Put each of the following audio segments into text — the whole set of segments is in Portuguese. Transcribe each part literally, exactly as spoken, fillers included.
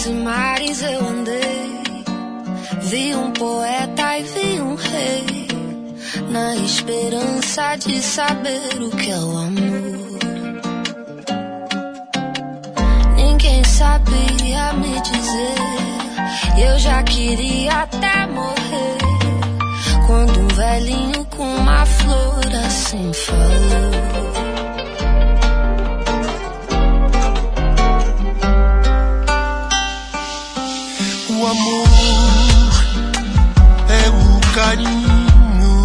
céus e mares eu andei, vi um poeta e vi um rei, na esperança de saber o que é o amor. Ninguém sabia me dizer, eu já queria até morrer, quando um velhinho com uma flor assim falou. O amor é o carinho,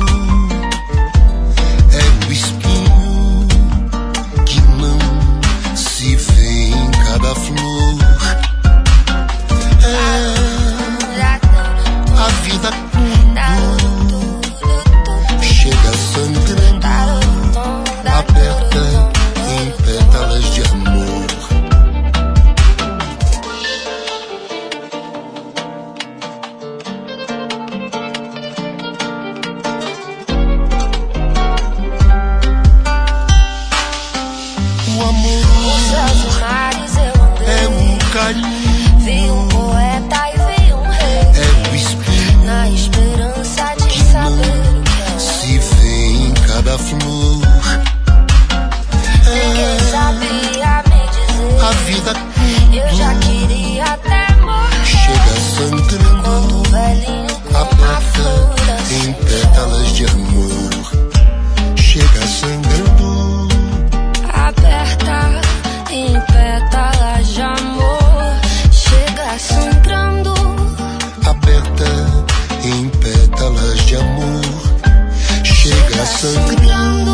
é o espinho que não se vê em cada flor. É a vida quando chega sangrando, aperta em pétalas de amor. Vi um poeta e vi um rei, é o espinho na esperança de que saber o que é. Se vê em cada flor. Ninguém sabia me dizer, a vida eu já queria até morrer, chega sangrando, quando o velhinho com uma flor assim em pétalas de amor. Chega sangrando, aperta em pétalas de amor. Chega sangrando, aperta em pétalas de amor. Chega sangrando.